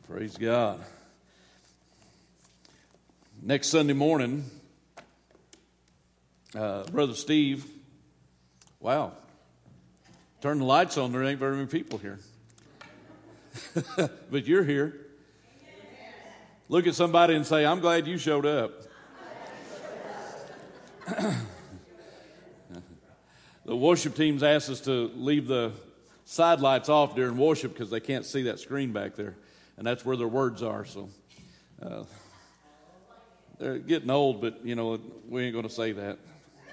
Praise God. Next Sunday morning, Brother Steve, wow, turn the lights on, there ain't very many people here. But you're here. Look at somebody and say, I'm glad you showed up. The worship team's asked us to leave the side lights off during worship because they can't see that screen back there. And that's where their words are. So they're getting old, but, you know, we ain't going to say that.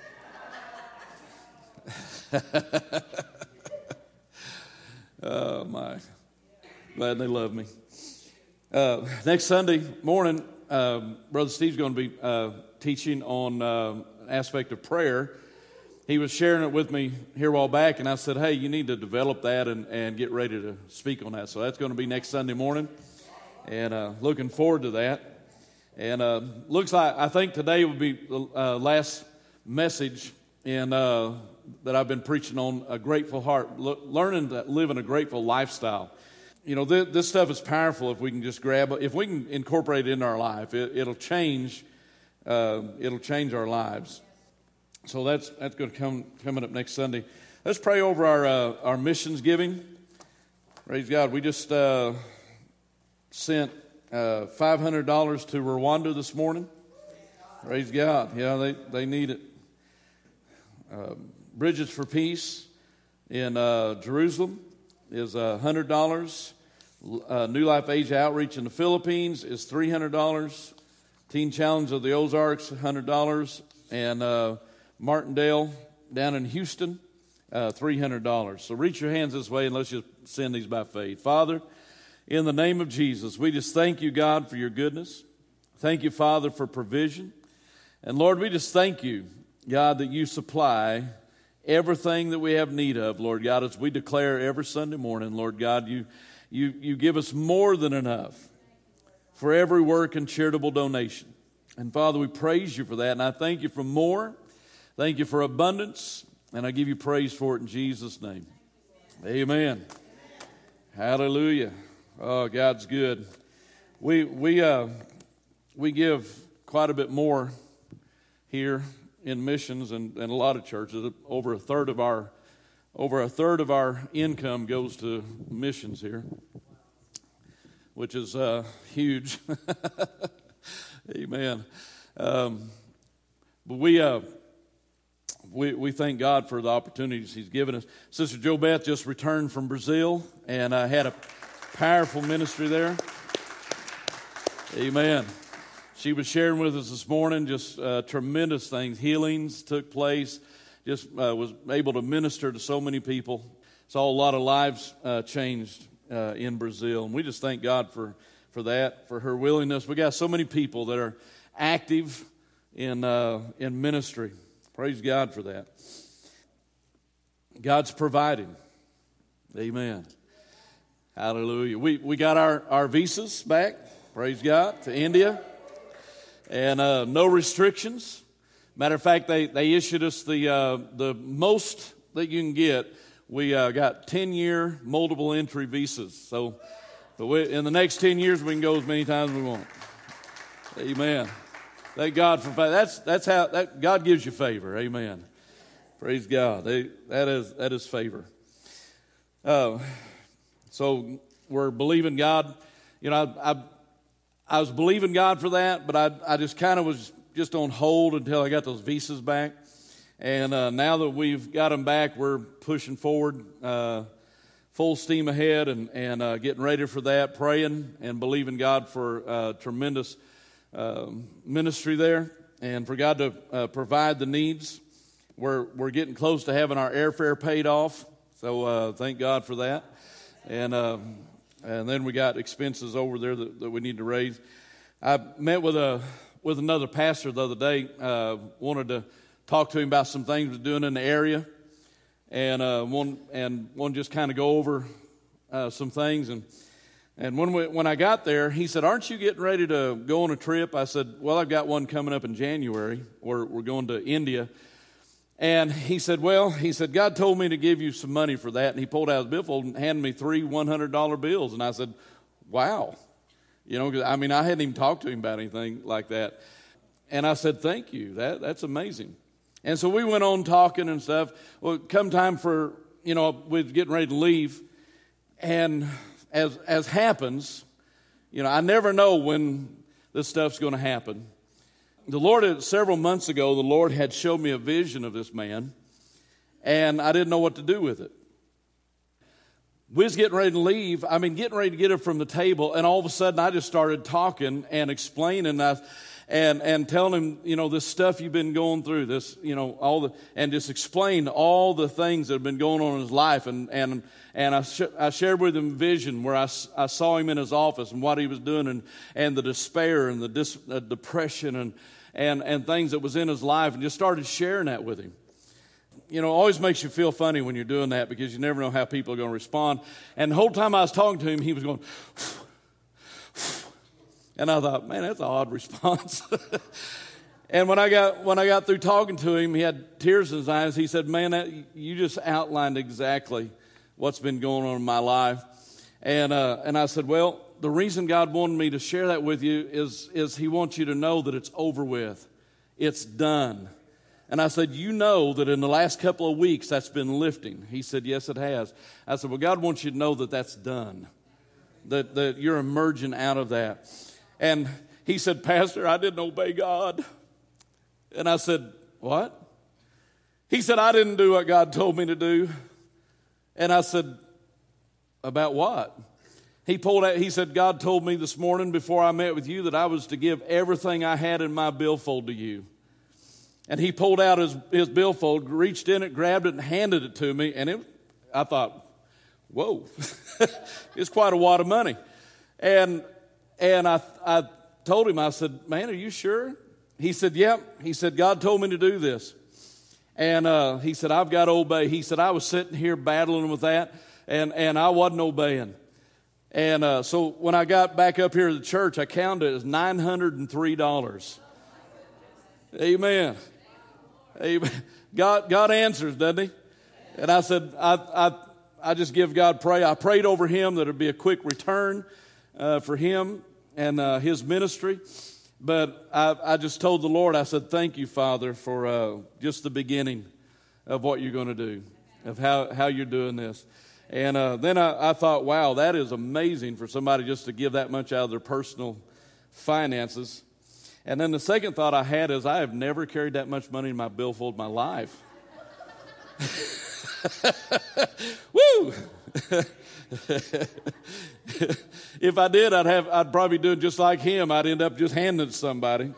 Oh, my. Glad they love me. Next Sunday morning, Brother Steve's going to be teaching on an aspect of prayer. He was sharing it with me here a while back, and I said, hey, you need to develop that and get ready to speak on that. So that's going to be next Sunday morning, and looking forward to that. And looks like, I think today will be the last message in that I've been preaching on a grateful heart, learning to live in a grateful lifestyle. You know, this stuff is powerful if we can just grab it. If we can incorporate it in our life, it'll change our lives. So that's going to coming up next Sunday. Let's pray over our missions giving. Praise God. We just sent $500 to Rwanda this morning. Praise God. Yeah, they need it. Bridges for Peace in Jerusalem is $100. New Life Asia Outreach in the Philippines is $300. Teen Challenge of the Ozarks, $100. And Martindale down in Houston, $300. So reach your hands this way and let's just send these by faith. Father, in the name of Jesus, we just thank you, God, for your goodness. Thank you, Father, for provision. And Lord, we just thank you, God, that you supply everything that we have need of, Lord God, as we declare every Sunday morning, Lord God, you give us more than enough for every work and charitable donation. And Father, we praise you for that, and I thank you for more. Thank you for abundance, and I give you praise for it in Jesus' name. Amen. Hallelujah. Oh, God's good. We give quite a bit more here in missions and a lot of churches. Over a third of our income goes to missions here, which is huge. Amen. But we thank God for the opportunities He's given us. Sister Jo Beth just returned from Brazil and had a powerful ministry there. Amen. She was sharing with us this morning just tremendous things. Healings took place. Just was able to minister to so many people. Saw a lot of lives changed in Brazil. And we just thank God for that, for her willingness. We got so many people that are active in ministry. Praise God for that. God's providing. Amen. Hallelujah. We got our visas back, praise God, to India. And no restrictions. Matter of fact, they issued us the most that you can get. We got 10-year multiple entry visas. So in the next 10 years, we can go as many times as we want. Amen. Thank God for favor. That's how God gives you favor. Amen. Praise God. That is favor. So we're believing God. You know, I was believing God for that, but I just kind of was just on hold until I got those visas back. And now that we've got them back, we're pushing forward, full steam ahead, and getting ready for that, praying and believing God for tremendous ministry there, and for God to provide the needs. We're getting close to having our airfare paid off, so thank God for that. And then we got expenses over there that we need to raise. I met with another pastor the other day. Wanted to talk to him about some things we're doing in the area, and one just kind of go over some things. And when I got there, he said, "Aren't you getting ready to go on a trip?" I said, "Well, I've got one coming up in January. We're going to India." And he said, God told me to give you some money for that. And he pulled out his billfold and handed me three $100 bills. And I said, wow. You know, 'cause, I mean, I hadn't even talked to him about anything like that. And I said, thank you. That's amazing. And so we went on talking and stuff. Well, come time for, you know, we're getting ready to leave. And as happens, you know, I never know when this stuff's going to happen. The Lord, several months ago, the Lord had showed me a vision of this man, and I didn't know what to do with it. We was getting ready to leave. I mean, getting ready to get up from the table, and all of a sudden, I just started talking and explaining and telling him, you know, this stuff you've been going through, this, you know, and just explained all the things that have been going on in his life, and I shared with him vision where I saw him in his office and what he was doing, and the despair and the depression and things that was in his life, and just started sharing that with him. You know, it always makes you feel funny when you're doing that because you never know how people are going to respond. And the whole time I was talking to him, he was going, and I thought, man, that's an odd response. And when I got through talking to him, he had tears in his eyes. He said, man, you just outlined exactly what's been going on in my life. And I said, well, the reason God wanted me to share that with you is he wants you to know that it's over with. It's done. And I said, you know that in the last couple of weeks that's been lifting. He said, yes, it has. I said, well, God wants you to know that that's done, that you're emerging out of that. And he said, Pastor, I didn't obey God. And I said, what? He said, I didn't do what God told me to do. And I said, about what? He pulled out, he said, God told me this morning before I met with you that I was to give everything I had in my billfold to you. And he pulled out his billfold, reached in it, grabbed it, and handed it to me. And I thought, whoa, it's quite a wad of money. And I told him, I said, man, are you sure? He said, yep. He said, God told me to do this. And he said, I've got to obey. He said, I was sitting here battling with that, and I wasn't obeying. And so when I got back up here to the church, I counted it as $903. Amen. Amen. God answers, doesn't he? And I said, I just give God praise. I prayed over him that it would be a quick return for him and his ministry. But I just told the Lord, I said, thank you, Father, for just the beginning of what you're going to do, of how you're doing this. And then I thought, wow, that is amazing for somebody just to give that much out of their personal finances. And then the second thought I had is I have never carried that much money in my billfold in my life. Woo! If I did, I'd probably do it just like him. I'd end up just handing it to somebody.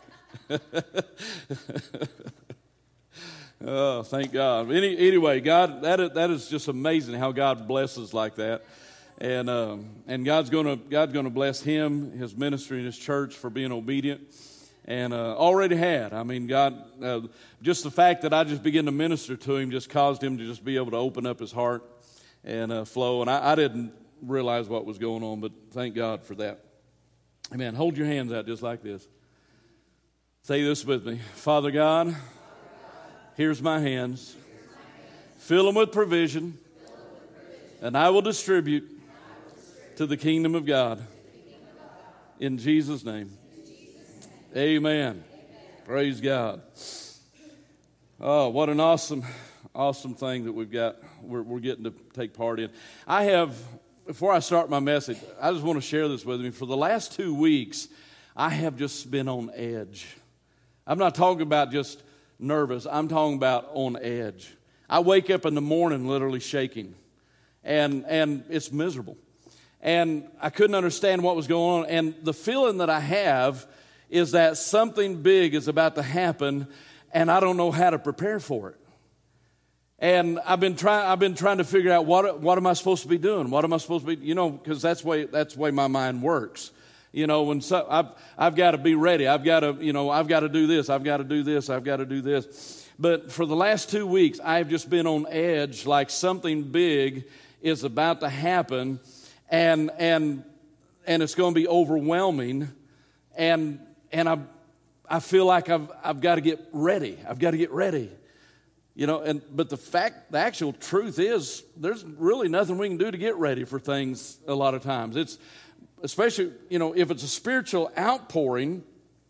Oh, thank God. Anyway, God, that is just amazing how God blesses like that. And God's gonna bless him, his ministry, and his church for being obedient, and already had. I mean, God, just the fact that I just began to minister to him just caused him to just be able to open up his heart and flow. And I didn't realize what was going on, but thank God for that. Amen. Hold your hands out just like this. Say this with me. Father God, here's my hands. Fill them with provision, and I will distribute to the kingdom of God. In Jesus' name. Amen. Praise God. Oh, what an awesome thing that we've got. We're getting to take part in. Before I start my message, I just want to share this with you. For the last 2 weeks, I have just been on edge. I'm not talking about just nervous. I'm talking about on edge. I wake up in the morning literally shaking, and it's miserable. And I couldn't understand what was going on. And the feeling that I have is that something big is about to happen, and I don't know how to prepare for it. And I've been trying to figure out what am I supposed to be doing? What am I supposed to be, because that's the way my mind works. I've got to be ready. I've got to do this. I've got to do this. I've got to do this. But for the last 2 weeks, I've just been on edge, like something big is about to happen, and it's going to be overwhelming, and I feel like I've got to get ready. I've got to get ready. But the actual truth is, there's really nothing we can do to get ready for things a lot of times. especially, if it's a spiritual outpouring,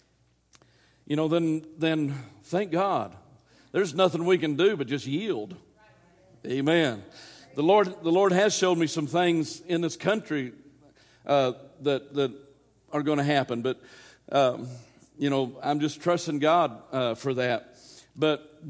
then thank God. There's nothing we can do but just yield. Amen. The Lord has showed me some things in this country that are going to happen, but I'm just trusting God for that. But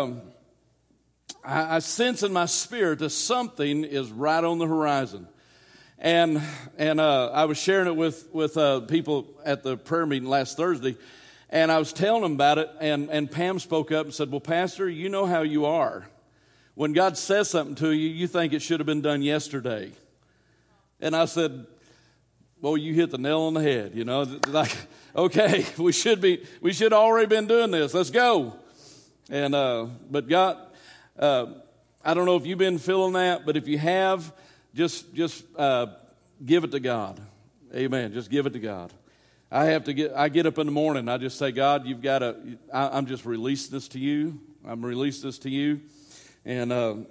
I sense in my spirit that something is right on the horizon. And I was sharing it with people at the prayer meeting last Thursday, and I was telling them about it, and Pam spoke up and said, well, Pastor, you know how you are. When God says something to you, you think it should have been done yesterday. And I said, well, you hit the nail on the head, like, okay, we should already been doing this. Let's go. And, but God, I don't know if you've been feeling that, but if you have, just give it to God. Amen. Just give it to God. I get up in the morning. I just say, God, I'm just releasing this to you. I'm releasing this to you. And,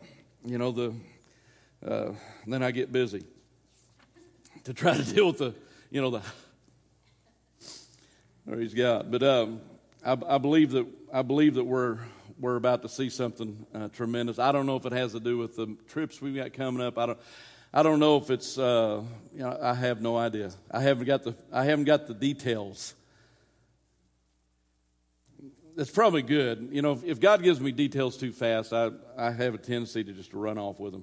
then I get busy to try to deal with the praise God. But, I believe that we're about to see something tremendous. I don't know if it has to do with the trips we've got coming up. I don't know if it's I have no idea. I haven't got the details. That's probably good. If God gives me details too fast, I have a tendency to just run off with them.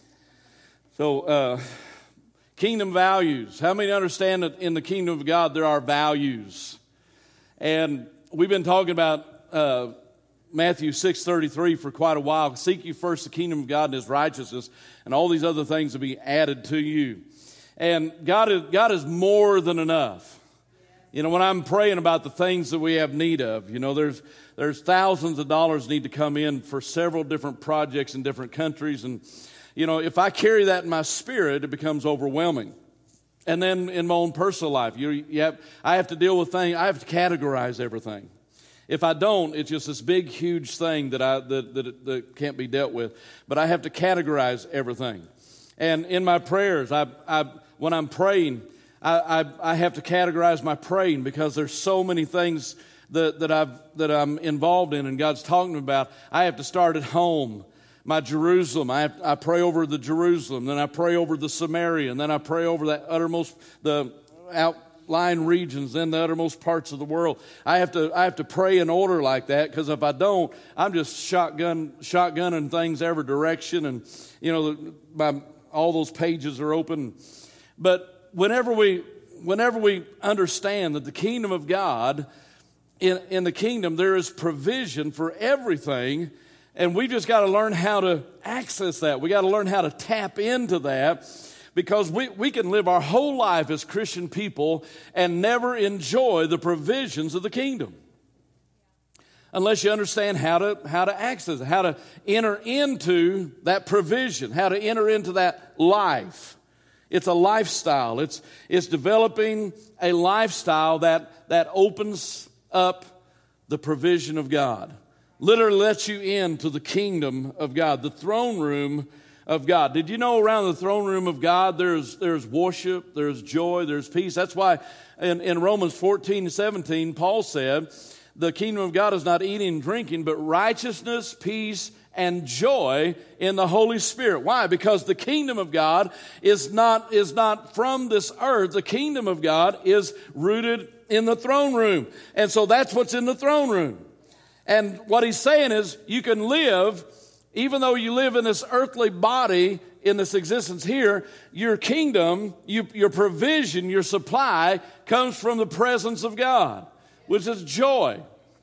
So, kingdom values. How many understand that in the kingdom of God there are values? And we've been talking about Matthew 6:33 for quite a while. Seek you first the kingdom of God and His righteousness, and all these other things will be added to you. And God is more than enough. When I'm praying about the things that we have need of, there's thousands of dollars need to come in for several different projects in different countries. And, if I carry that in my spirit, it becomes overwhelming. And then in my own personal life, I have to deal with things. I have to categorize everything. If I don't, it's just this big, huge thing that can't be dealt with. But I have to categorize everything. And in my prayers, when I'm praying, I have to categorize my praying because there's so many things that I'm involved in and God's talking about. I have to start at home. My Jerusalem, I pray over the Jerusalem, then I pray over the Samaria, and then I pray over the outlying regions, then the uttermost parts of the world. I have to pray in order like that, because if I don't, I'm just shotgunning things every direction, and all those pages are open. But whenever we understand that the kingdom of God, in the kingdom there is provision for everything. And we just got to learn how to access that. We got to learn how to tap into that, because we can live our whole life as Christian people and never enjoy the provisions of the kingdom unless you understand how to access it, how to enter into that provision, how to enter into that life. It's a lifestyle. It's developing a lifestyle that opens up the provision of God. Literally lets you into the kingdom of God, the throne room of God. Did you know around the throne room of God there's worship, there's joy, there's peace? That's why in Romans 14:17, Paul said, the kingdom of God is not eating and drinking, but righteousness, peace, and joy in the Holy Spirit. Why? Because the kingdom of God is not from this earth. The kingdom of God is rooted in the throne room. And so that's what's in the throne room. And what he's saying is you can live, even though you live in this earthly body, in this existence here, your kingdom, your provision, your supply comes from the presence of God, which is joy.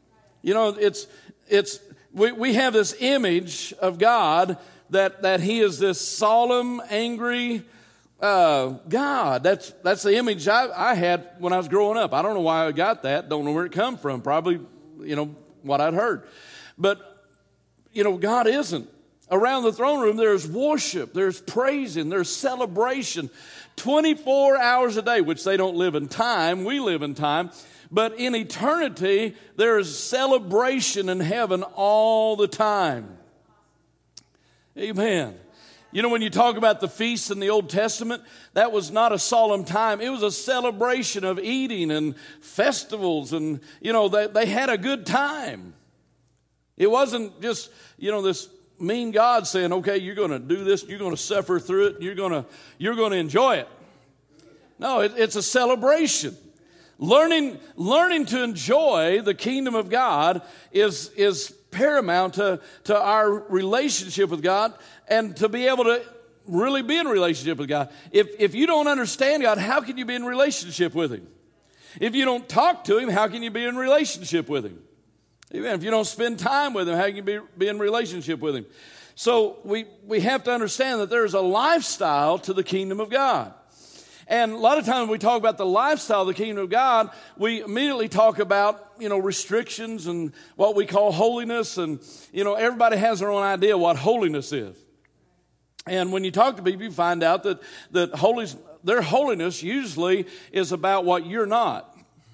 We have this image of God that He is this solemn, angry God. That's the image I had when I was growing up. I don't know why I got that. Don't know where it come from. Probably, what I'd heard. But, God isn't. Around the throne room, there's worship, there's praising, there's celebration. 24 hours a day, which they don't live in time. We live in time. But in eternity, there is celebration in heaven all the time. Amen. You know, when you talk about the feasts in the Old Testament, that was not a solemn time. It was a celebration of eating and festivals, and, you know, they had a good time. It wasn't just, you know, this mean God saying, okay, you're going to do this, you're going to suffer through it, you're going to enjoy it. No, it's a celebration. Learning to enjoy the kingdom of God is paramount to our relationship with God, and to be able to really be in a relationship with God. If you don't understand God, how can you be in relationship with Him? If you don't talk to Him, how can you be in relationship with Him? Amen. If you don't spend time with Him, how can you be in relationship with Him? So we have to understand that there is a lifestyle to the kingdom of God. And a lot of times when we talk about the lifestyle of the kingdom of God, we immediately talk about, you know, restrictions and what we call holiness. And, you know, everybody has their own idea what holiness is. And when you talk to people, you find out that their holiness usually is about what you're not.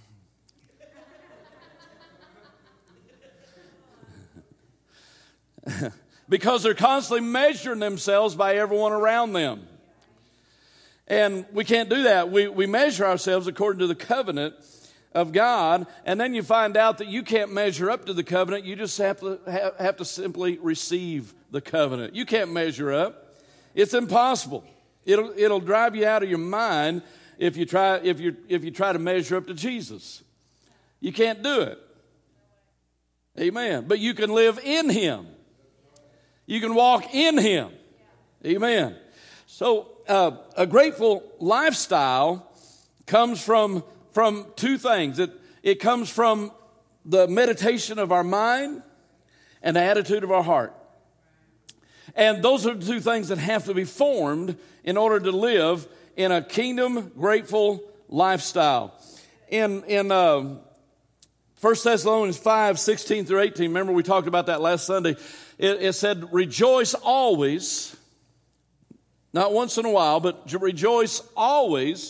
Because they're constantly measuring themselves by everyone around them. And we can't do that. We measure ourselves according to the covenant of God, and then you find out that you can't measure up to the covenant. You just have to simply receive the covenant. You can't measure up. It's impossible. It'll drive you out of your mind if you try to measure up to Jesus. You can't do it. Amen. But you can live in Him. You can walk in Him. Amen. So a grateful lifestyle comes from two things. It comes from the meditation of our mind and the attitude of our heart. And those are the two things that have to be formed in order to live in a kingdom grateful lifestyle. In 1 Thessalonians 5:16 through 18, remember we talked about that last Sunday. It said, rejoice always, not once in a while, but rejoice always.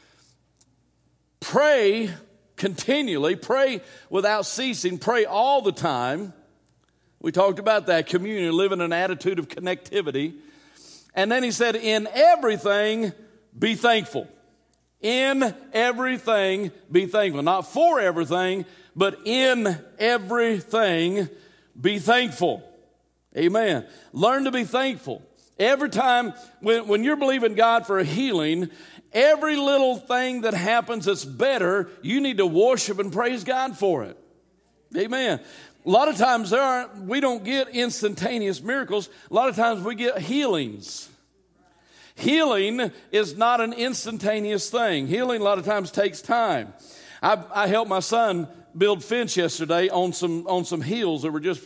Pray continually, pray without ceasing, pray all the time. We talked about that, communion, live in an attitude of connectivity. And then he said, in everything, be thankful. In everything, be thankful. Not for everything, but in everything, be thankful. Amen. Learn to be thankful. Every time, when you're believing God for a healing, every little thing that happens that's better, you need to worship and praise God for it. Amen. A lot of times we don't get instantaneous miracles. A lot of times we get healings. Healing is not an instantaneous thing. Healing a lot of times takes time. I helped my son build fence yesterday on some hills that were just,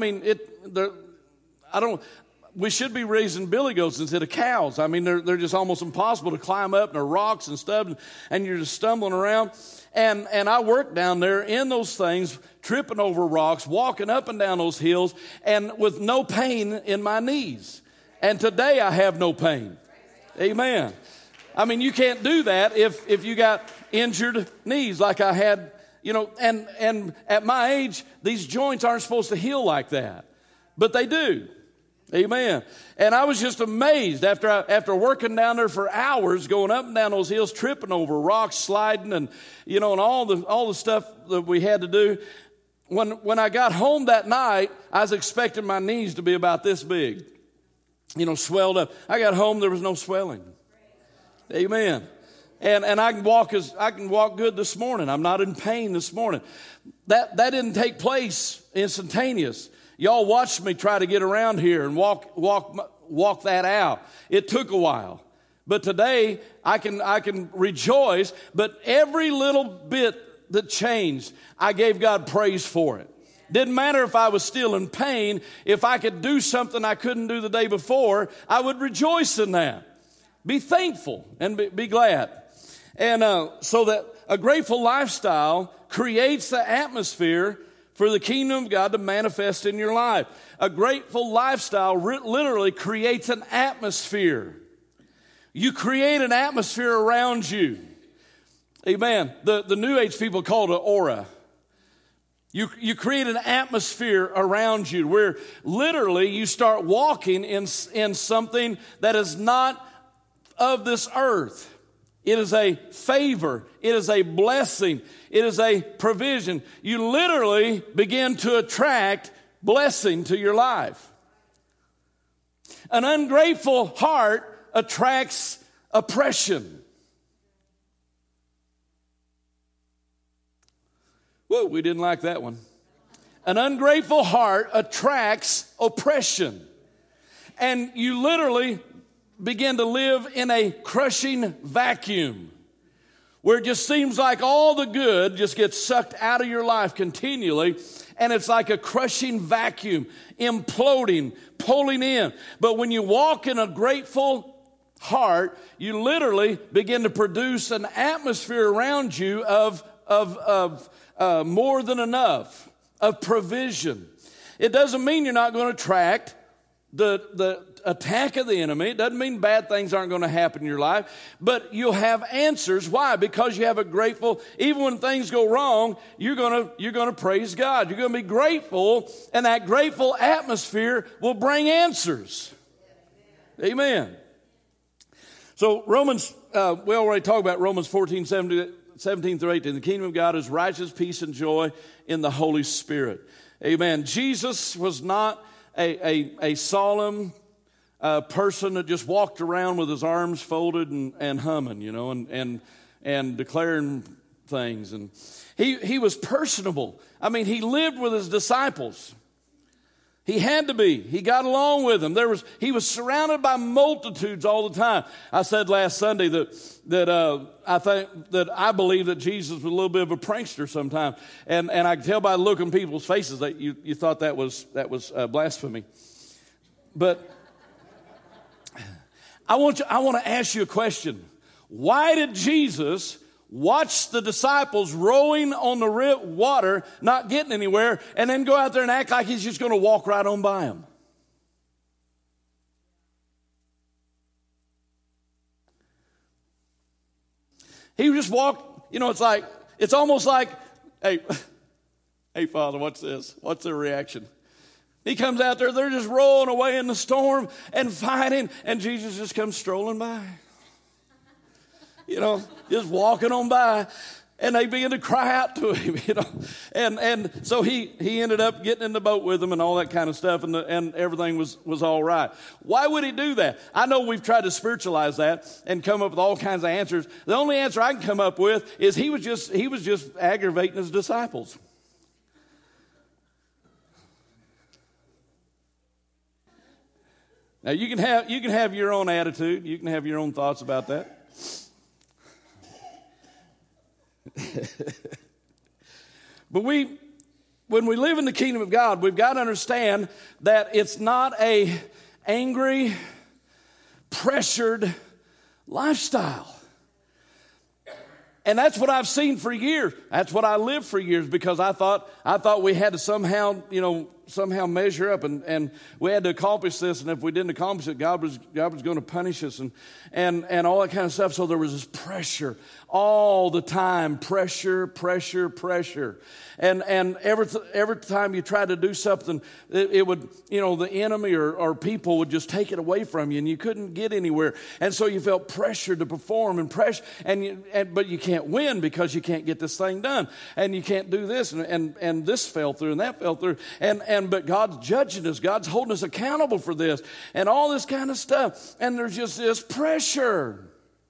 we should be raising billy goats instead of cows. I mean, they're just almost impossible to climb up, and there are rocks and stuff, and you're just stumbling around. And I worked down there in those things, tripping over rocks, walking up and down those hills, and with no pain in my knees. And today I have no pain. Amen. I mean, you can't do that if you got injured knees like I had, you know, and at my age, these joints aren't supposed to heal like that. But they do. Amen. And I was just amazed after working down there for hours, going up and down those hills, tripping over rocks, sliding, and you know, and all the stuff that we had to do. When I got home that night, I was expecting my knees to be about this big, you know, swelled up. I got home, there was no swelling. Amen. And I can walk good this morning. I'm not in pain this morning. That didn't take place instantaneous. Y'all watched me try to get around here and walk that out. It took a while. But today I can rejoice, but every little bit that changed, I gave God praise for it. Didn't matter if I was still in pain. If I could do something I couldn't do the day before, I would rejoice in that. Be thankful and be glad. And so that a grateful lifestyle creates the atmosphere for the kingdom of God to manifest in your life. A grateful lifestyle literally creates an atmosphere. You create an atmosphere around you. Amen. The New Age people call it an aura. You create an atmosphere around you where literally you start walking in something that is not of this earth. It is a favor. It is a blessing. It is a provision. You literally begin to attract blessing to your life. An ungrateful heart attracts oppression. Whoa, we didn't like that one. An ungrateful heart attracts oppression. And you literally begin to live in a crushing vacuum where it just seems like all the good just gets sucked out of your life continually, and it's like a crushing vacuum, imploding, pulling in. But when you walk in a grateful heart, you literally begin to produce an atmosphere around you of more than enough, of provision. It doesn't mean you're not going to attract the attack of the enemy. It doesn't mean bad things aren't going to happen in your life, but you'll have answers. Why? Because you have a grateful, even when things go wrong, you're going to praise God. You're going to be grateful, and that grateful atmosphere will bring answers. Amen. So Romans, we already talked about Romans 14:17 through 18. The kingdom of God is righteousness, peace, and joy in the Holy Spirit. Amen. Jesus was not a solemn person that just walked around with his arms folded and humming, and declaring things. And he was personable. I mean, he lived with his disciples. He had to be. He got along with them. He was surrounded by multitudes all the time. I said last Sunday that I believe that Jesus was a little bit of a prankster sometimes, and I could tell by the look on people's faces that you thought that was blasphemy. But I want to ask you a question. Why did Jesus watch the disciples rowing on the water, not getting anywhere, and then go out there and act like he's just going to walk right on by them? He just walked, it's almost like, hey, Father, what's this? What's their reaction? He comes out there, they're just rolling away in the storm and fighting, and Jesus just comes strolling by. Just walking on by, and they begin to cry out to him, and so he ended up getting in the boat with them and all that kind of stuff, and everything was all right. Why would he do that? I know we've tried to spiritualize that and come up with all kinds of answers. The only answer I can come up with is he was just aggravating his disciples. Now you can have your own attitude, you can have your own thoughts about that. But when we live in the kingdom of God, we've got to understand that it's not a angry, pressured lifestyle. And that's what I've seen for years. That's what I lived for years, because I thought we had to somehow measure up, and we had to accomplish this, and if we didn't accomplish it, God was going to punish us and all that kind of stuff. So there was this pressure all the time, pressure. And every time you tried to do something, it would, the enemy or people would just take it away from you, and you couldn't get anywhere. And so you felt pressure to perform and pressure, but you can't win because you can't get this thing done, and you can't do this, and this fell through and that fell through, but God's judging us, God's holding us accountable for this, and all this kind of stuff, and there's just this pressure.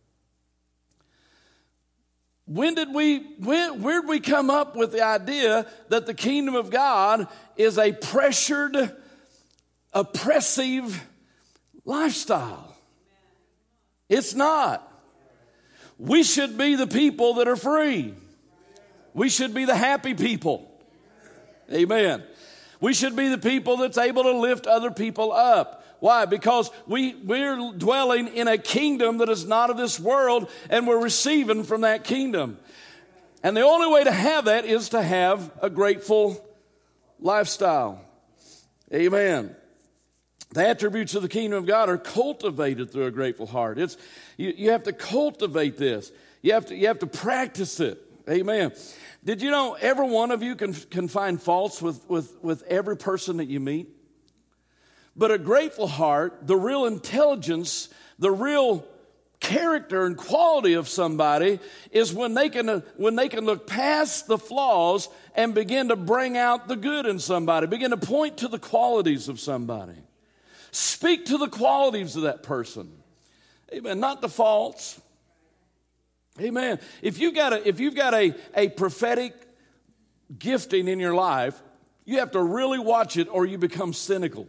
Where did we come up with the idea that the kingdom of God is a pressured, oppressive lifestyle? It's not. We should be the people that are free. We should be the happy people. Amen. We should be the people that's able to lift other people up. Why? Because we're dwelling in a kingdom that is not of this world, and we're receiving from that kingdom. And the only way to have that is to have a grateful lifestyle. Amen. The attributes of the kingdom of God are cultivated through a grateful heart. You have to cultivate this. You have to practice it. Amen. Did you know every one of you can find faults with every person that you meet? But a grateful heart, the real intelligence, the real character and quality of somebody is when they can look past the flaws and begin to bring out the good in somebody, begin to point to the qualities of somebody. Speak to the qualities of that person. Amen. Not the faults. Amen. If you've got a prophetic gifting in your life, you have to really watch it or you become cynical.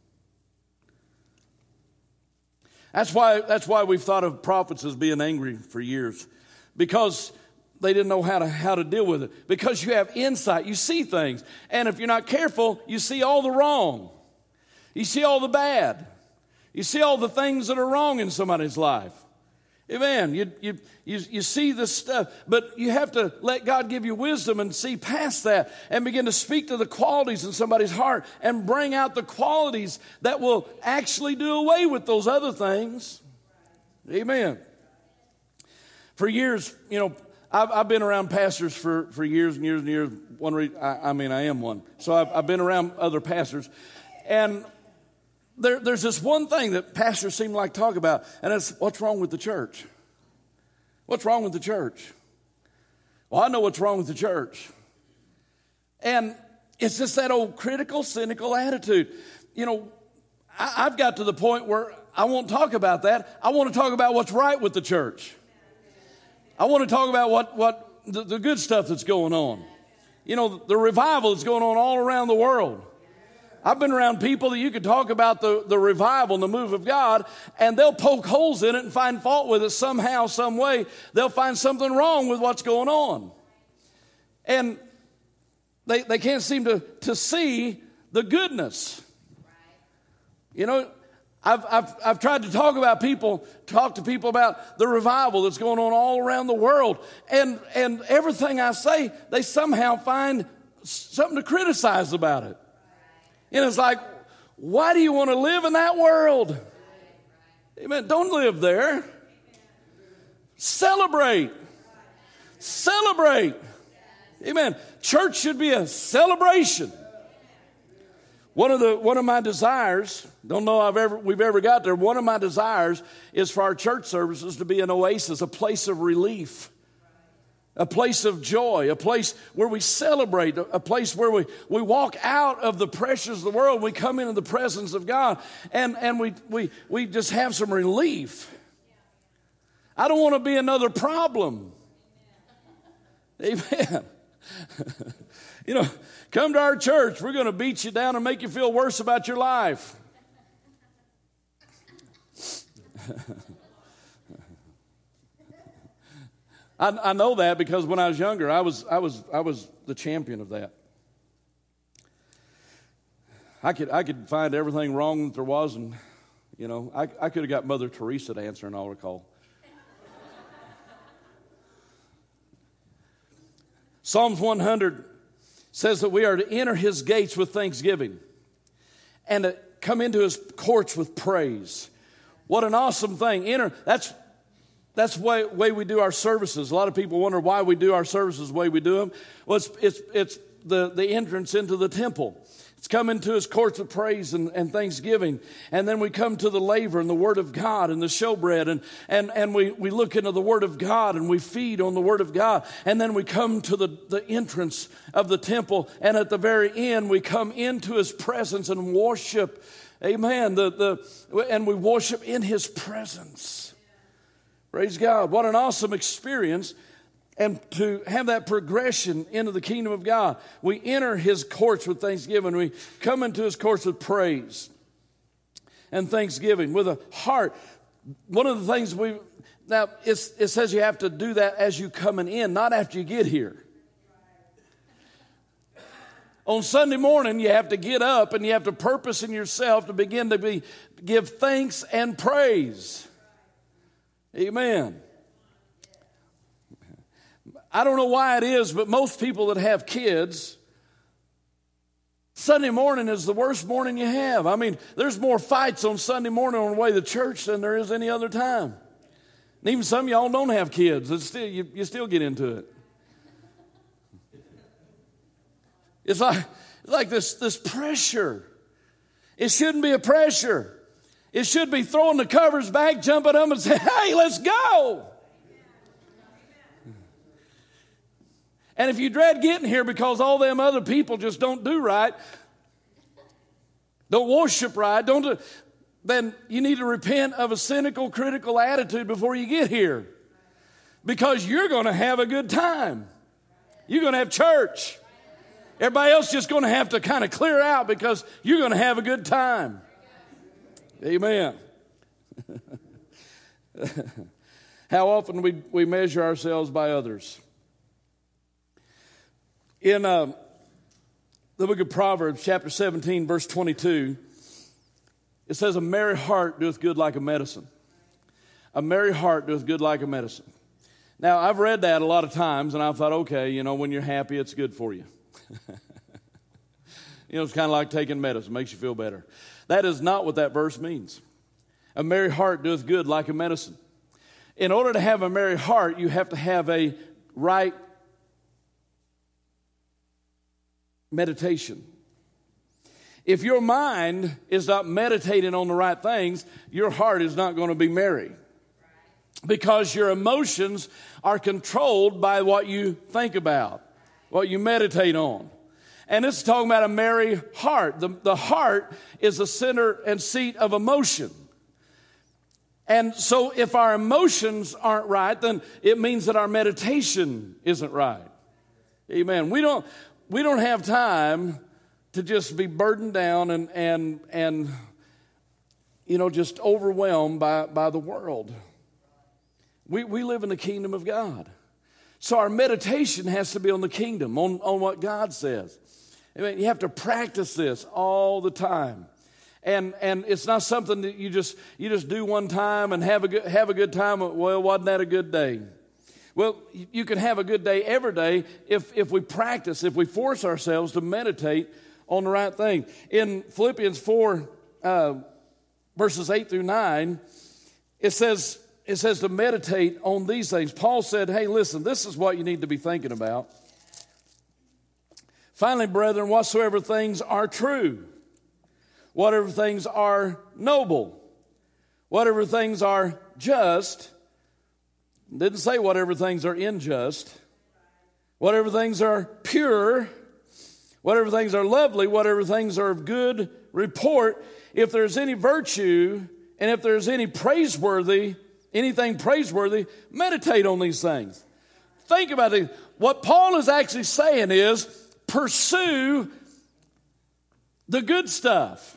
That's why we've thought of prophets as being angry for years, because they didn't know how to deal with it. Because you have insight, you see things, and if you're not careful, you see all the wrong, you see all the bad, you see all the things that are wrong in somebody's life. Amen. You see this stuff, but you have to let God give you wisdom and see past that and begin to speak to the qualities in somebody's heart and bring out the qualities that will actually do away with those other things. Amen. For years, I've been around pastors for years and years and years. One reason, I am one. So I've been around other pastors, and there's this one thing that pastors seem like talk about, and it's what's wrong with the church. What's wrong with the church? Well, I know what's wrong with the church. And it's just that old critical, cynical attitude. I've got to the point where I won't talk about that. I want to talk about what's right with the church. I want to talk about what the good stuff that's going on. The revival that's going on all around the world. I've been around people that you could talk about the revival and the move of God, and they'll poke holes in it and find fault with it somehow, some way. They'll find something wrong with what's going on. And they can't seem to see the goodness. I've tried to talk to people about the revival that's going on all around the world. And everything I say, they somehow find something to criticize about it. And it's like, why do you want to live in that world? Amen. Don't live there. Celebrate. Celebrate. Amen. Church should be a celebration. One of my desires, don't know we've ever got there. One of my desires is for our church services to be an oasis, a place of relief. A place of joy, a place where we celebrate, a place where we walk out of the pressures of the world. We come into the presence of God, and we just have some relief. I don't want to be another problem. Amen. Come to our church. We're going to beat you down and make you feel worse about your life. I know that because when I was younger, I was the champion of that. I could find everything wrong that there was, and I could have got Mother Teresa to answer an altar call. Psalms 100 says that we are to enter His gates with thanksgiving and to come into His courts with praise. What an awesome thing! That's the way we do our services. A lot of people wonder why we do our services the way we do them. Well, it's the entrance into the temple. It's coming to His courts of praise and thanksgiving. And then we come to the laver and the Word of God and the showbread. And we look into the Word of God and we feed on the Word of God. And then we come to the entrance of the temple. And at the very end, we come into His presence and worship. Amen. And we worship in His presence. Praise God. What an awesome experience. And to have that progression into the kingdom of God. We enter His courts with thanksgiving. We come into His courts with praise and thanksgiving with a heart. One of the things it says you have to do that as you coming in, not after you get here. On Sunday morning, you have to get up and you have to purpose in yourself to begin to give thanks and praise. Amen. I don't know why it is, but most people that have kids, Sunday morning is the worst morning you have. I mean, there's more fights on Sunday morning on the way to church than there is any other time. And even some of y'all don't have kids. You still get into it. It's like this pressure. It shouldn't be a pressure. It should be throwing the covers back, jumping up and saying, hey, let's go. And if you dread getting here because all them other people just don't do right, don't worship right, then you need to repent of a cynical, critical attitude before you get here. Because you're going to have a good time. You're going to have church. Everybody else just going to have to kind of clear out because you're going to have a good time. Amen. How often we measure ourselves by others. In the book of Proverbs, chapter 17, verse 22, it says, a merry heart doeth good like a medicine. A merry heart doeth good like a medicine. Now, I've read that a lot of times, and I thought, okay, when you're happy, it's good for you. It's kind of like taking medicine, makes you feel better. That is not what that verse means. A merry heart doeth good like a medicine. In order to have a merry heart, you have to have a right meditation. If your mind is not meditating on the right things, your heart is not going to be merry. Because your emotions are controlled by what you think about, what you meditate on. And this is talking about a merry heart. The heart is the center and seat of emotion. And so if our emotions aren't right, then it means that our meditation isn't right. Amen. We don't have time to just be burdened down and just overwhelmed by the world. We live in the kingdom of God. So our meditation has to be on the kingdom, on what God says. I mean, you have to practice this all the time. And it's not something that you just do one time and have a good time. Well, wasn't that a good day? Well, you can have a good day every day if we practice, if we force ourselves to meditate on the right thing. In Philippians 4, verses 8 through 9, it says to meditate on these things. Paul said, hey, listen, this is what you need to be thinking about. Finally, brethren, whatsoever things are true, whatever things are noble, whatever things are just, didn't say whatever things are unjust, whatever things are pure, whatever things are lovely, whatever things are of good report, if there's any virtue and if there's anything praiseworthy, meditate on these things. Think about it. What Paul is actually saying is, pursue the good stuff.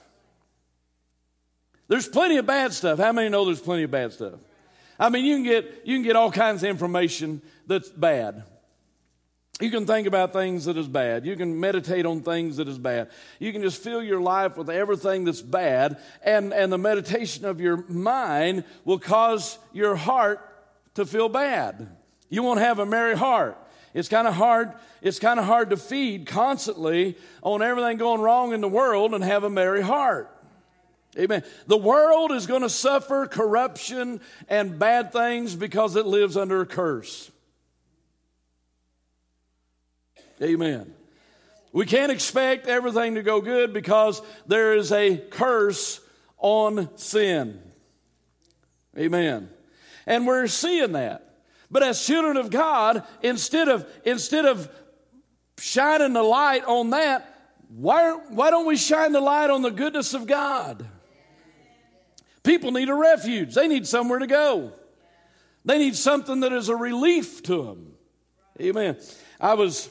There's plenty of bad stuff. How many know there's plenty of bad stuff? I mean, you can get all kinds of information that's bad. You can think about things that is bad. You can meditate on things that is bad. You can just fill your life with everything that's bad, and the meditation of your mind will cause your heart to feel bad. You won't have a merry heart. It's kind of hard to feed constantly on everything going wrong in the world and have a merry heart. Amen. The world is going to suffer corruption and bad things because it lives under a curse. Amen. We can't expect everything to go good because there is a curse on sin. Amen. And we're seeing that. But as children of God, instead of shining the light on that, why don't we shine the light on the goodness of God? People need a refuge. They need somewhere to go. They need something that is a relief to them. Amen. I was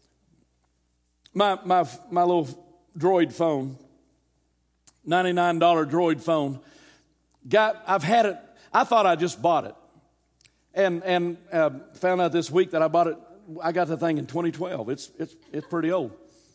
my little Droid phone, $99 Droid phone. I've had it. I thought I just bought it. And found out this week that I bought it. I got the thing in 2012. It's pretty old.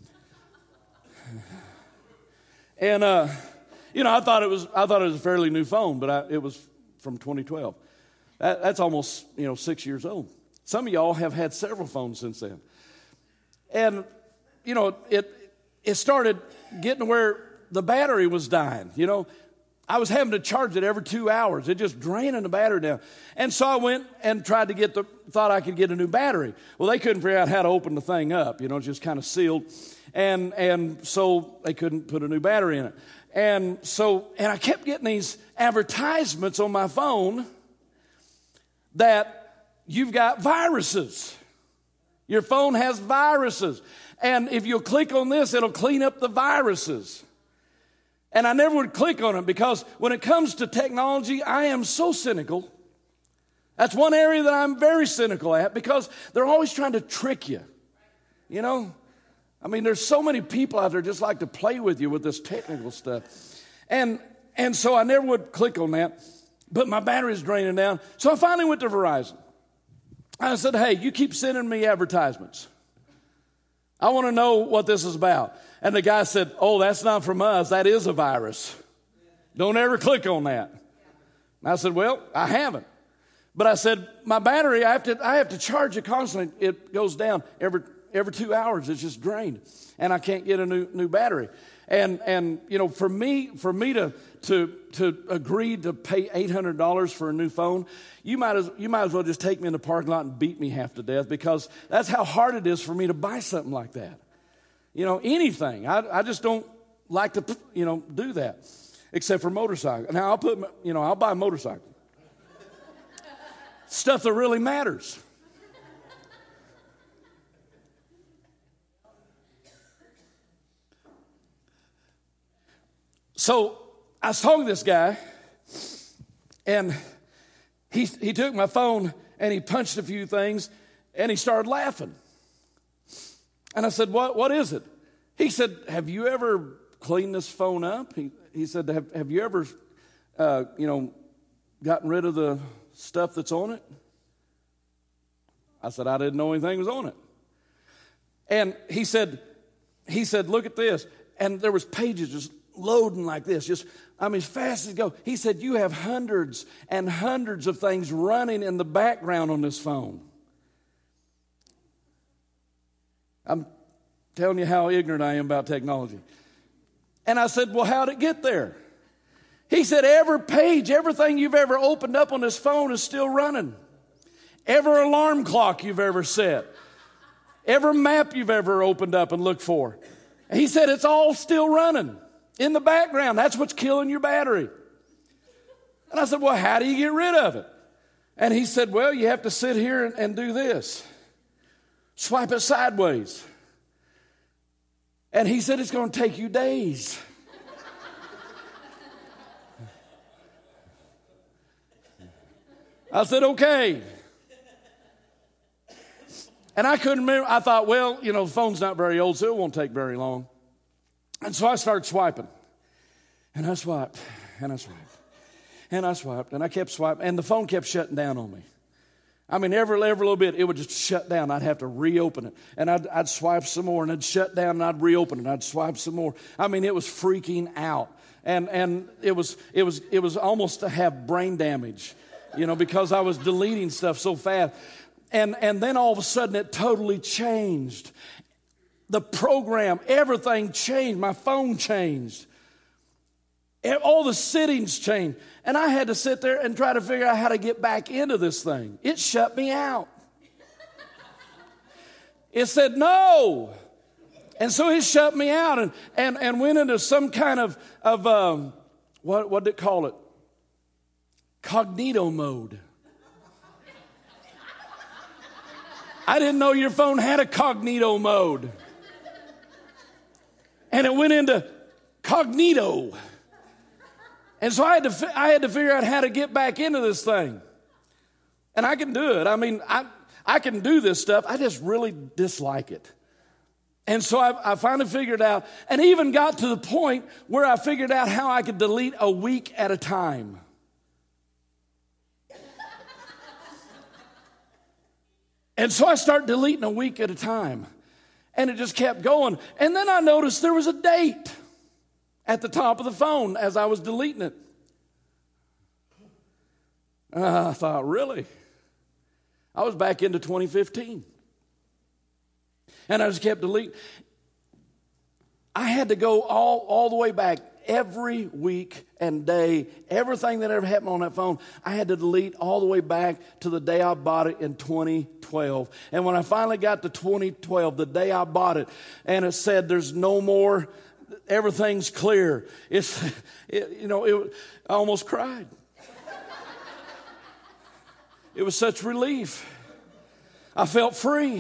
And I thought it was a fairly new phone, but it was from 2012. That's almost 6 years old. Some of y'all have had several phones since then. And it started getting to where the battery was dying. I was having to charge it every 2 hours. It just draining the battery down. And so I went and tried to thought I could get a new battery. Well, they couldn't figure out how to open the thing up. It's just kind of sealed. And so they couldn't put a new battery in it. And I kept getting these advertisements on my phone that you've got viruses. Your phone has viruses. And if you'll click on this, it'll clean up the viruses. And I never would click on it because when it comes to technology, I am so cynical. That's one area that I'm very cynical at because they're always trying to trick you. You know? I mean, there's so many people out there just like to play with you with this technical stuff. And so I never would click on that. But my battery's draining down. So I finally went to Verizon. I said, hey, you keep sending me advertisements. I want to know what this is about. And the guy said, oh, that's not from us. That is a virus. Don't ever click on that. And I said, well, I haven't. But I said, my battery, I have to charge it constantly. It goes down every 2 hours. It's just drained. And I can't get a new battery. And you know, for me to agree to pay $800 for a new phone, you might as well just take me in the parking lot and beat me half to death because that's how hard it is for me to buy something like that. You know, anything. I just don't like to, do that, except for motorcycle. Now I'll buy a motorcycle. Stuff that really matters. So I was talking to this guy, and he took my phone and he punched a few things, and he started laughing. And I said, what is it? He said, have you ever cleaned this phone up? He said, have you ever, gotten rid of the stuff that's on it? I said, I didn't know anything was on it. And he said, look at this. And there was pages just loading like this, as fast as it goes. He said, you have hundreds and hundreds of things running in the background on this phone. I'm telling you how ignorant I am about technology. And I said, well, how'd it get there? He said, every page, everything you've ever opened up on this phone is still running. Every alarm clock you've ever set. Every map you've ever opened up and looked for. And he said, it's all still running in the background. That's what's killing your battery. And I said, well, how do you get rid of it? And he said, well, you have to sit here and do this. Swipe it sideways. And he said, it's going to take you days. I said, okay. And I couldn't remember. I thought, well, the phone's not very old, so it won't take very long. And so I started swiping. And I swiped. And I swiped. And I swiped. And I kept swiping. And the phone kept shutting down on me. Every little bit, it would just shut down. I'd have to reopen it. And I'd swipe some more, and it'd shut down, and I'd reopen it. And I'd swipe some more. It was freaking out. And it was almost to have brain damage, because I was deleting stuff so fast. And then all of a sudden, it totally changed. The program, everything changed. My phone changed. All the settings changed. And I had to sit there and try to figure out how to get back into this thing. It shut me out. It said no. And so it shut me out and went into some kind of what did it call it? Cognito mode. I didn't know your phone had a cognito mode. And it went into cognito. And so I had to figure out how to get back into this thing. And I can do it. I can do this stuff. I just really dislike it. And so I finally figured out, and even got to the point where I figured out how I could delete a week at a time. And so I started deleting a week at a time. And it just kept going. And then I noticed there was a date at the top of the phone as I was deleting it. I thought, really? I was back into 2015. And I just kept deleting. I had to go all the way back every week and day, everything that ever happened on that phone, I had to delete all the way back to the day I bought it in 2012. And when I finally got to 2012, the day I bought it, and it said there's no more, everything's clear. I almost cried. It was such relief. I felt free.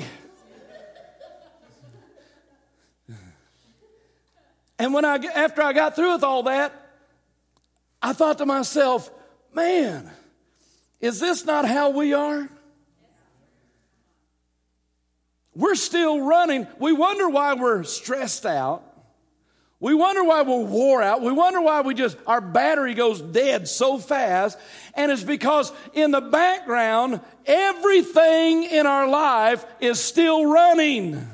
And after I got through with all that, I thought to myself, man, is this not how we are? We're still running. We wonder why we're stressed out. We wonder why we're wore out. We wonder why our battery goes dead so fast. And it's because in the background, everything in our life is still running.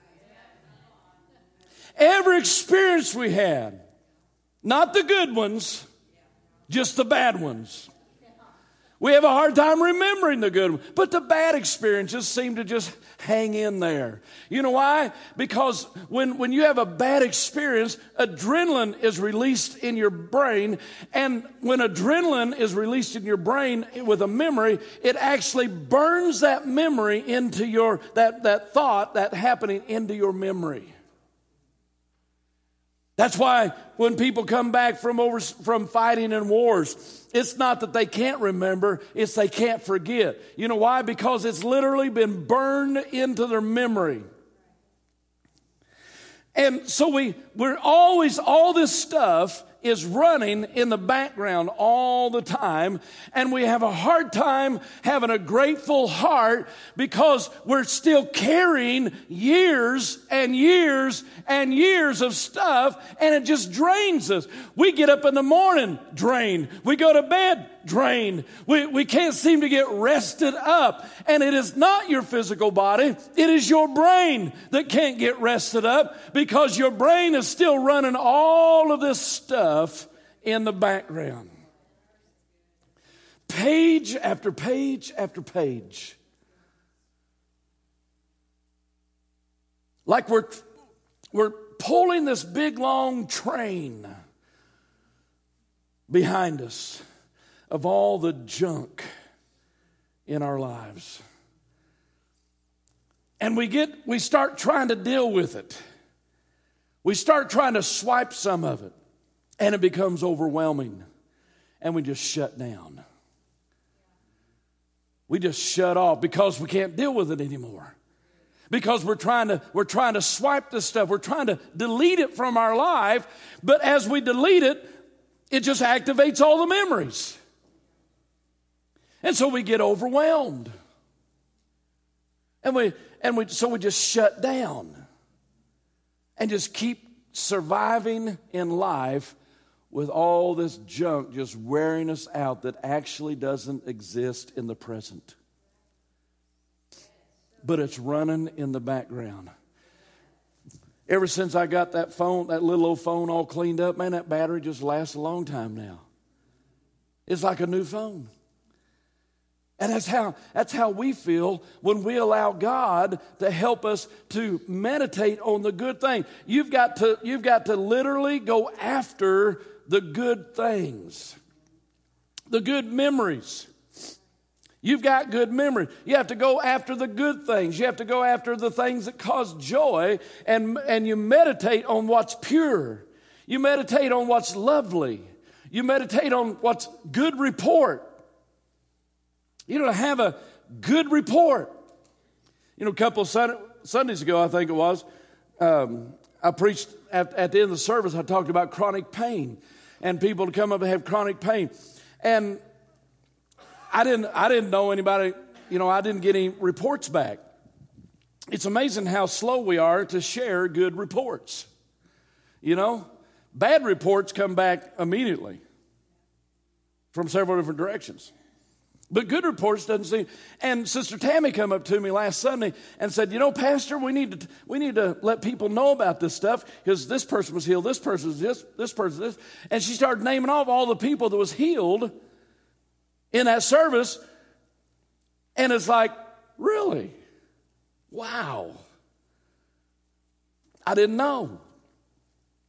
Every experience we had, not the good ones, just the bad ones. We have a hard time remembering the good ones, but the bad experiences seem to just hang in there. You know why? Because when you have a bad experience, adrenaline is released in your brain, and when adrenaline is released in your brain with a memory, it actually burns that memory into that thought, that happening into your memory. That's why when people come back from fighting in wars, it's not that they can't remember, it's they can't forget. You know why? Because it's literally been burned into their memory. And so we're always, all this stuff is running in the background all the time, and we have a hard time having a grateful heart because we're still carrying years and years and years of stuff, and it just drains us. We get up in the morning, drained. We go to bed, drained. We can't seem to get rested up. And it is not your physical body. It is your brain that can't get rested up because your brain is still running all of this stuff in the background. Page after page after page. Like we're pulling this big long train behind us of all the junk in our lives. And we start trying to deal with it. We start trying to swipe some of it, and it becomes overwhelming, and we just shut down. We just shut off because we can't deal with it anymore. Because we're trying to swipe this stuff. We're trying to delete it from our life, but as we delete it, it just activates all the memories. And so we get overwhelmed. So we just shut down and just keep surviving in life with all this junk just wearing us out that actually doesn't exist in the present. But it's running in the background. Ever since I got that phone, that little old phone all cleaned up, man, that battery just lasts a long time now. It's like a new phone. And that's how we feel when we allow God to help us to meditate on the good thing. You've got to literally go after the good things, the good memories. You've got good memory. You have to go after the good things. You have to go after the things that cause joy, and you meditate on what's pure. You meditate on what's lovely. You meditate on what's good report. You know, to have a good report. You know, a couple of Sundays ago, I think it was, I preached at the end of the service, I talked about chronic pain and people to come up and have chronic pain. And I didn't know anybody, you know, I didn't get any reports back. It's amazing how slow we are to share good reports. You know, bad reports come back immediately from several different directions. But good reports doesn't seem. And Sister Tammy came up to me last Sunday and said, you know, Pastor, we need to let people know about this stuff because this person was healed, this person was this person this. And she started naming off all the people that was healed in that service. And it's like, really? Wow. I didn't know.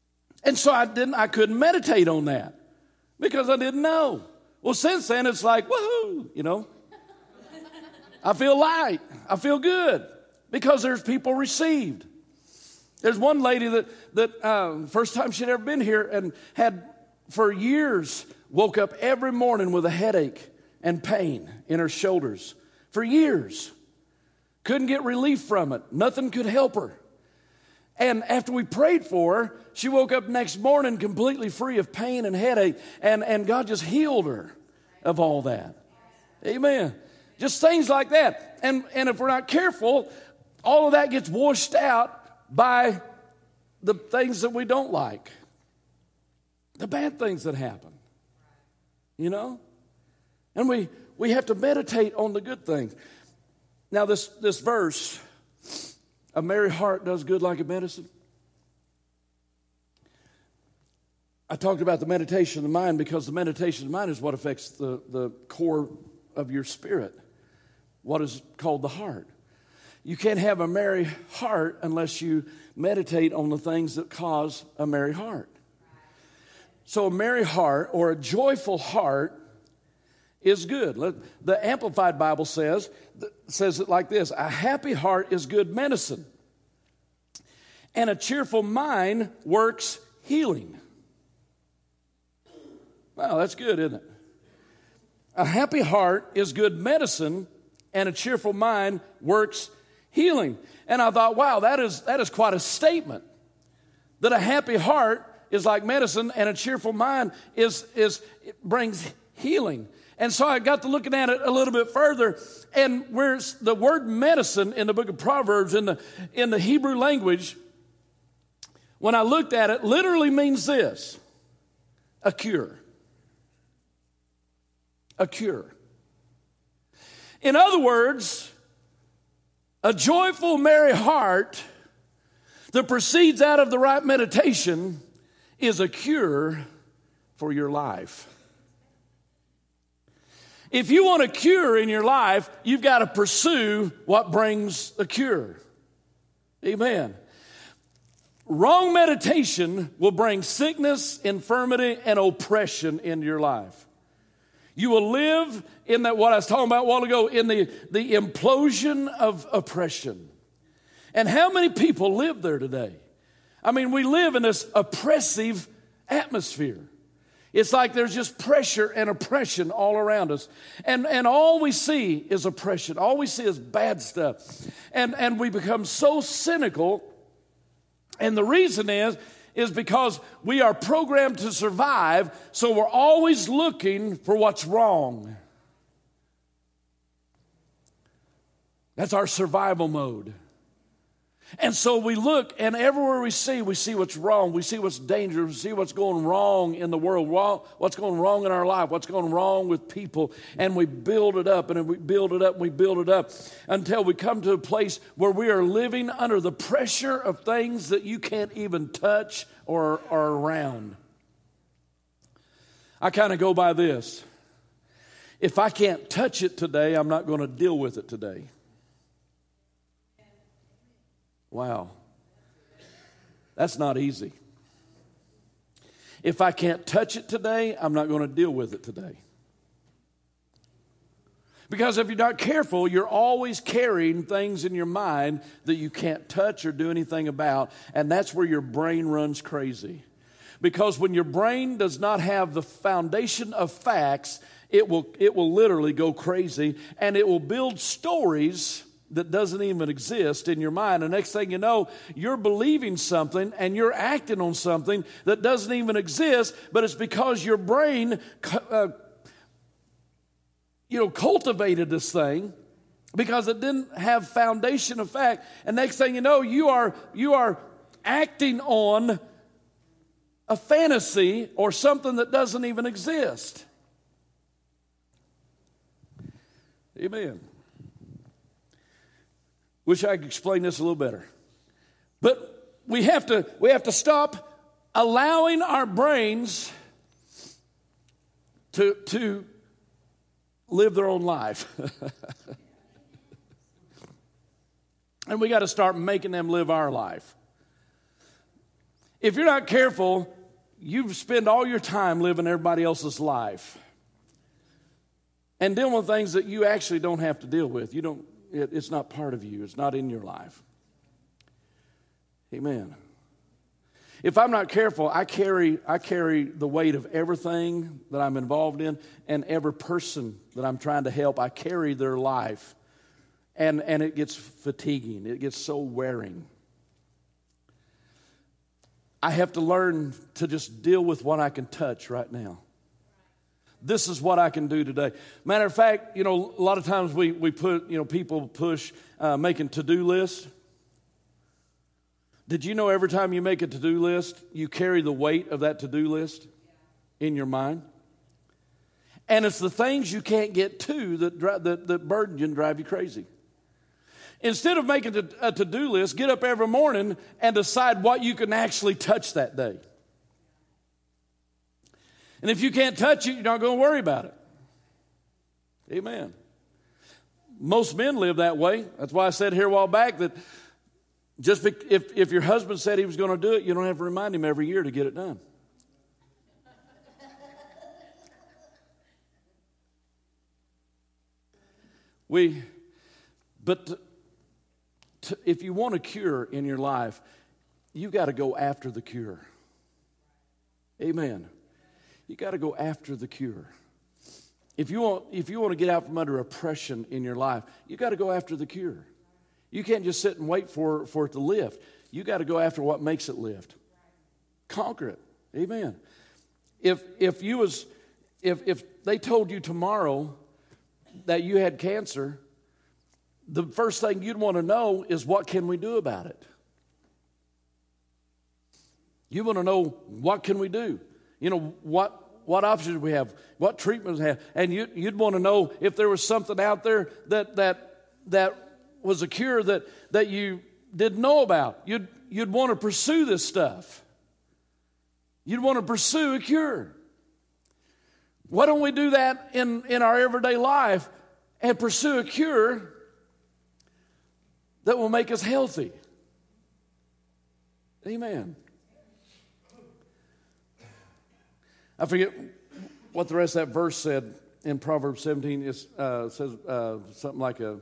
And so I couldn't meditate on that because I didn't know. Well, since then, it's like, woohoo, you know. I feel light. I feel good because there's people received. There's one lady that first time she'd ever been here and had for years woke up every morning with a headache and pain in her shoulders. For years. Couldn't get relief from it. Nothing could help her. And after we prayed for her, she woke up next morning completely free of pain and headache. And God just healed her of all that. Amen. Just things like that. And if we're not careful, all of that gets washed out by the things that we don't like. The bad things that happen. You know? And we have to meditate on the good things. Now this verse, a merry heart does good like a medicine. I talked about the meditation of the mind because the meditation of the mind is what affects the core of your spirit, what is called the heart. You can't have a merry heart unless you meditate on the things that cause a merry heart. So a merry heart or a joyful heart is good. The Amplified Bible says it like this: a happy heart is good medicine, and a cheerful mind works healing. Wow, that's good, isn't it? A happy heart is good medicine, and a cheerful mind works healing. And I thought, wow, that is quite a statement. That a happy heart is like medicine, and a cheerful mind it brings healing. And so I got to looking at it a little bit further, and where's the word medicine in the book of Proverbs in the Hebrew language, when I looked at it, literally means this: a cure. A cure. In other words, a joyful, merry heart that proceeds out of the right meditation is a cure for your life. If you want a cure in your life, you've got to pursue what brings a cure. Amen. Wrong meditation will bring sickness, infirmity, and oppression into your life. You will live in that, what I was talking about a while ago, in the implosion of oppression. And how many people live there today? I mean, we live in this oppressive atmosphere. It's like there's just pressure and oppression all around us. And all we see is oppression. All we see is bad stuff. And we become so cynical. And the reason is because we are programmed to survive, so we're always looking for what's wrong. That's our survival mode. And so we look, and everywhere we see what's wrong. We see what's dangerous. We see what's going wrong in the world, what's going wrong in our life, what's going wrong with people. And we build it up, and we build it up, and we build it up until we come to a place where we are living under the pressure of things that you can't even touch or are around. I kind of go by this: if I can't touch it today, I'm not going to deal with it today. Wow. That's not easy. If I can't touch it today, I'm not going to deal with it today. Because if you're not careful, you're always carrying things in your mind that you can't touch or do anything about, and that's where your brain runs crazy. Because when your brain does not have the foundation of facts, it will literally go crazy, and it will build stories that doesn't even exist in your mind. The next thing you know, you're believing something and you're acting on something that doesn't even exist, but it's because your brain cultivated this thing because it didn't have foundation of fact. And next thing you know, you are acting on a fantasy or something that doesn't even exist. Amen. Wish I could explain this a little better. But we have to stop allowing our brains to live their own life. And we got to start making them live our life. If you're not careful, you spend all your time living everybody else's life and dealing with things that you actually don't have to deal with. It's not part of you. It's not in your life. Amen. If I'm not careful, I carry the weight of everything that I'm involved in, and every person that I'm trying to help, I carry their life. And it gets fatiguing. It gets so wearing. I have to learn to just deal with what I can touch right now. This is what I can do today. Matter of fact, a lot of times we put, people push making to-do lists. Did you know every time you make a to-do list, you carry the weight of that to-do list in your mind? And it's the things you can't get to that burden you and drive you crazy. Instead of making a to-do list, get up every morning and decide what you can actually touch that day. And if you can't touch it, you're not going to worry about it. Amen. Most men live that way. That's why I said here a while back that if your husband said he was going to do it, you don't have to remind him every year to get it done. If you want a cure in your life, you got to go after the cure. Amen. You got to go after the cure. If you want to get out from under oppression in your life, you got to go after the cure. You can't just sit and wait for it to lift. You got to go after what makes it lift. Conquer it. Amen. If they told you tomorrow that you had cancer, the first thing you'd want to know is, what can we do about it? You want to know, what can we do? What options do we have? What treatments we have? And you'd want to know if there was something out there that was a cure that you didn't know about. You'd want to pursue this stuff. You'd want to pursue a cure. Why don't we do that in our everyday life and pursue a cure that will make us healthy? Amen. I forget what the rest of that verse said in Proverbs 17. It says something like a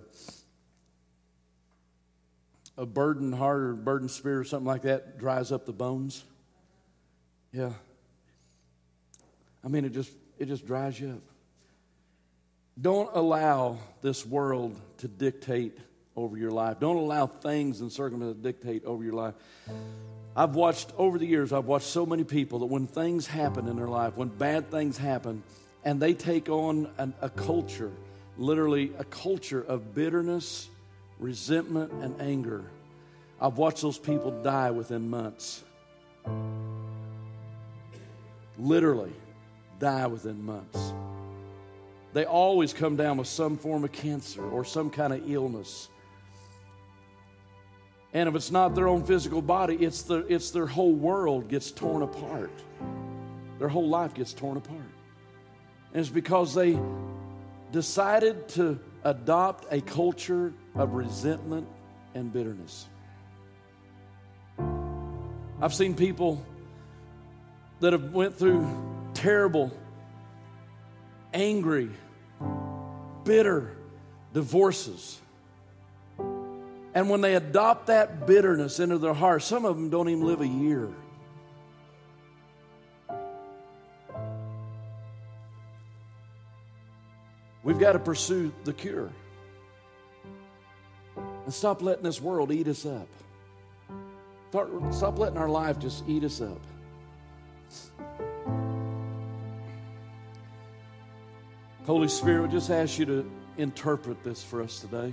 burdened heart or burdened spirit or something like that dries up the bones. Yeah. I mean, it just dries you up. Don't allow this world to dictate over your life. Don't allow things and circumstances to dictate over your life. Over the years, I've watched so many people that when things happen in their life, when bad things happen, and they take on a culture, literally a culture of bitterness, resentment, and anger, I've watched those people die within months. Literally die within months. They always come down with some form of cancer or some kind of illness. And if it's not their own physical body, it's their whole world gets torn apart. Their whole life gets torn apart. And it's because they decided to adopt a culture of resentment and bitterness. I've seen people that have went through terrible, angry, bitter divorces. And when they adopt that bitterness into their heart, some of them don't even live a year. We've got to pursue the cure. And stop letting this world eat us up. Stop letting our life just eat us up. Holy Spirit, we just ask you to interpret this for us today.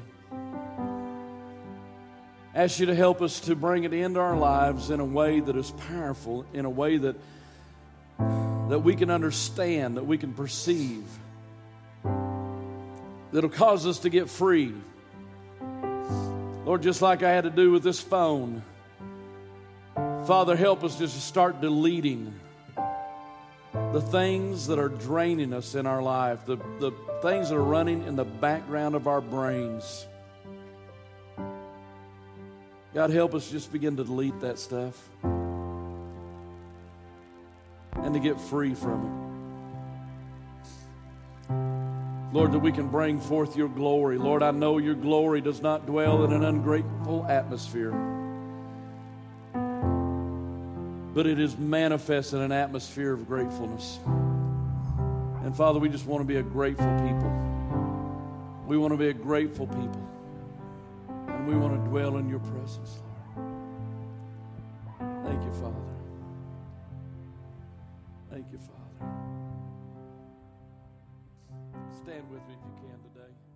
Ask you to help us to bring it into our lives in a way that is powerful, in a way that we can understand, that we can perceive, that'll cause us to get free. Lord, just like I had to do with this phone, Father, help us just to start deleting the things that are draining us in our life, the things that are running in the background of our brains. God, help us just begin to delete that stuff. and to get free from it. Lord, that we can bring forth your glory. Lord, I know your glory does not dwell in an ungrateful atmosphere, but it is manifest in an atmosphere of gratefulness. And Father, we just want to be a grateful people. We want to be a grateful people. And we want to dwell in your presence, Lord. Thank you, Father. Thank you, Father. Stand with me if you can today.